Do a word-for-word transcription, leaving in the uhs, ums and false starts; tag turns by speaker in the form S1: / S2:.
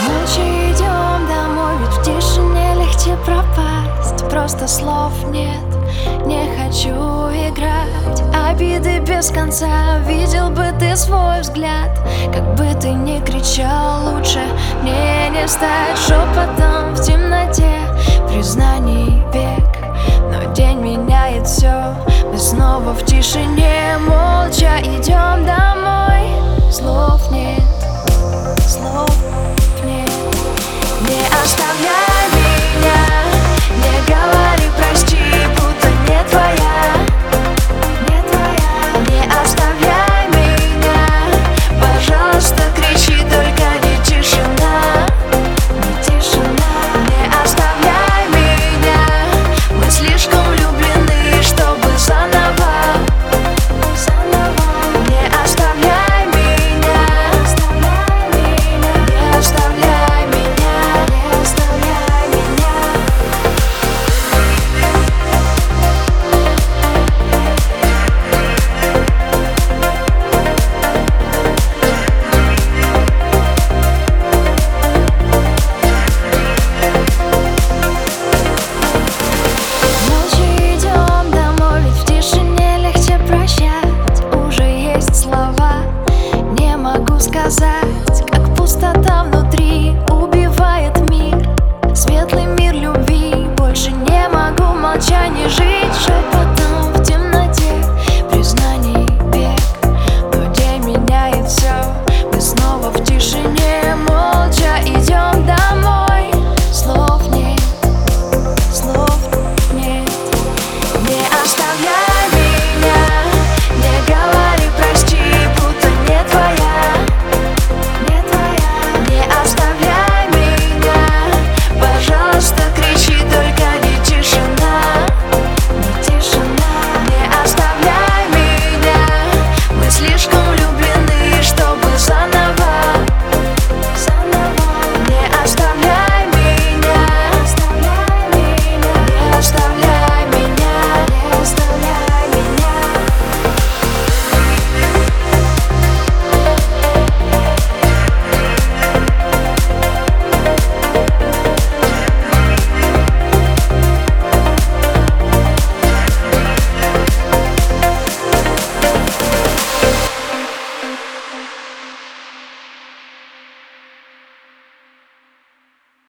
S1: Молча идем домой, ведь в тишине легче пропасть. Просто слов нет, не хочу играть. Обиды без конца, видел бы ты свой взгляд. Как бы ты ни кричал, лучше мне не стать шепотом в темноте признаний век. Но день меняет все, мы снова в тишине. Молча идем домой, слов нет, слов